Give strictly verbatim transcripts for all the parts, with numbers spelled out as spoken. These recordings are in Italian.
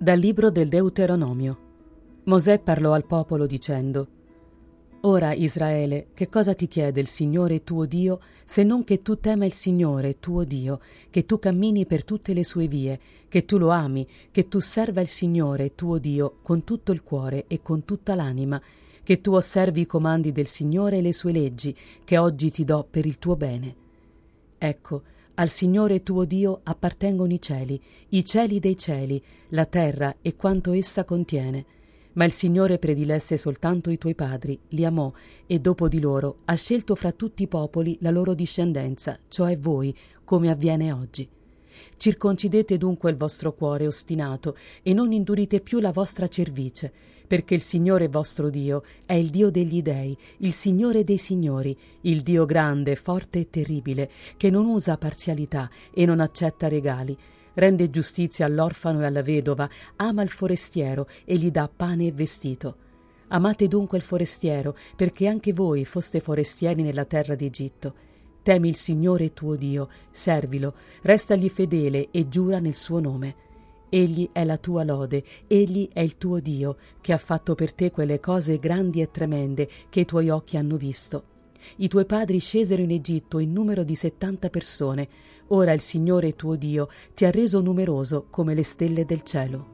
Dal libro del Deuteronomio. Mosè parlò al popolo dicendo: Ora, Israele, che cosa ti chiede il Signore tuo Dio, se non che tu tema il Signore tuo Dio, che tu cammini per tutte le sue vie, che tu lo ami, che tu serva il Signore tuo Dio con tutto il cuore e con tutta l'anima, che tu osservi i comandi del Signore e le sue leggi, che oggi ti do per il tuo bene. Ecco, al Signore tuo Dio appartengono i cieli, i cieli dei cieli, la terra e quanto essa contiene. Ma il Signore predilesse soltanto i tuoi padri, li amò, e dopo di loro ha scelto fra tutti i popoli la loro discendenza, cioè voi, come avviene oggi. Circoncidete dunque il vostro cuore ostinato, e non indurite più la vostra cervice, perché il Signore vostro Dio è il Dio degli dei, il Signore dei signori, il Dio grande, forte e terribile, che non usa parzialità e non accetta regali. Rende giustizia all'orfano e alla vedova, ama il forestiero e gli dà pane e vestito. Amate dunque il forestiero, perché anche voi foste forestieri nella terra d'Egitto. Temi il Signore tuo Dio, servilo, restagli fedele e giura nel suo nome. Egli è la tua lode, egli è il tuo Dio, che ha fatto per te quelle cose grandi e tremende che i tuoi occhi hanno visto. I tuoi padri scesero in Egitto in numero di settanta persone. Ora il Signore tuo Dio ti ha reso numeroso come le stelle del cielo.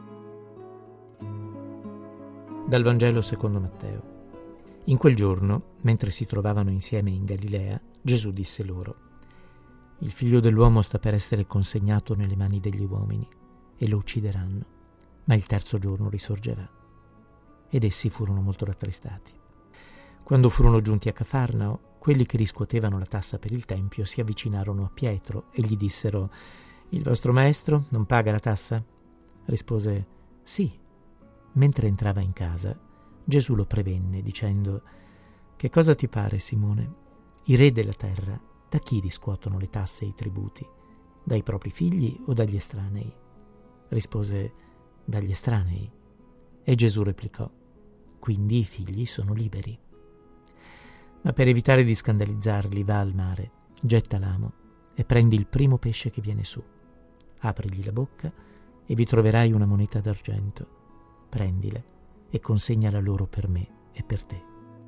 Dal Vangelo secondo Matteo. In quel giorno, mentre si trovavano insieme in Galilea, Gesù disse loro: Il figlio dell'uomo sta per essere consegnato nelle mani degli uomini e lo uccideranno, ma il terzo giorno risorgerà. Ed essi furono molto rattristati. Quando furono giunti a Cafarnao, quelli che riscuotevano la tassa per il tempio si avvicinarono a Pietro e gli dissero: Il vostro maestro non paga la tassa? Rispose: Sì. Mentre entrava in casa, Gesù lo prevenne dicendo: Che cosa ti pare, Simone? I re della terra da chi riscuotono le tasse e i tributi? Dai propri figli o dagli estranei? Rispose: Dagli estranei. E Gesù replicò: Quindi i figli sono liberi. Ma per evitare di scandalizzarli, va al mare, getta l'amo e prendi il primo pesce che viene su. Aprigli la bocca e vi troverai una moneta d'argento. Prendile e consegnala loro per me e per te.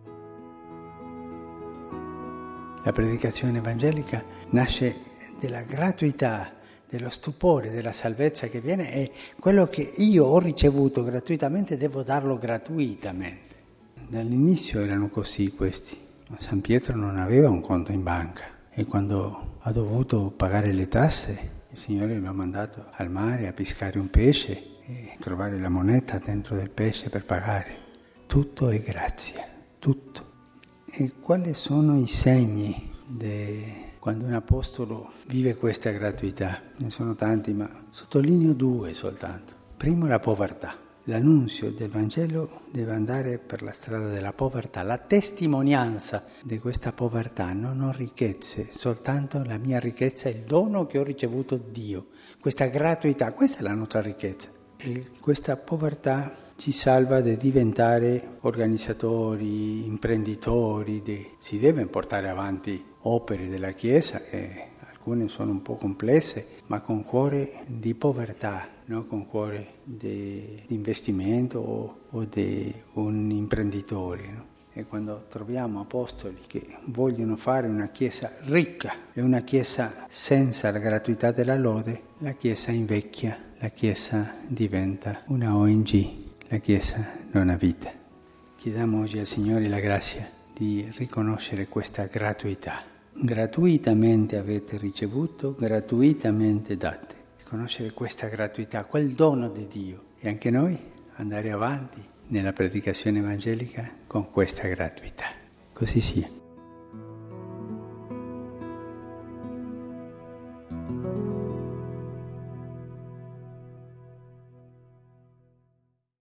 La predicazione evangelica nasce della gratuità, dello stupore, della salvezza che viene, e quello che io ho ricevuto gratuitamente devo darlo gratuitamente. Dall'inizio erano così questi. San Pietro non aveva un conto in banca e quando ha dovuto pagare le tasse, il Signore lo ha mandato al mare a pescare un pesce e trovare la moneta dentro del pesce per pagare. Tutto è grazia, tutto. E quali sono i segni de... quando un apostolo vive questa gratuità? Ne sono tanti, ma sottolineo due soltanto. Primo, la povertà. L'annunzio del Vangelo deve andare per la strada della povertà. La testimonianza di questa povertà non ho ricchezze, soltanto la mia ricchezza è il dono che ho ricevuto da Dio. Questa gratuità, questa è la nostra ricchezza. E questa povertà ci salva di diventare organizzatori, imprenditori. Di... Si deve portare avanti opere della Chiesa, che alcune sono un po' complesse, ma con cuore di povertà. No, con cuore di investimento o, o di un imprenditore. No? E quando troviamo apostoli che vogliono fare una Chiesa ricca e una Chiesa senza la gratuità della lode, la Chiesa invecchia, la Chiesa diventa una O N G, la Chiesa non ha vita. Chiediamo oggi al Signore la grazia di riconoscere questa gratuità. Gratuitamente avete ricevuto, gratuitamente date. Conoscere questa gratuità, quel dono di Dio, e anche noi andare avanti nella predicazione evangelica con questa gratuità. Così sia.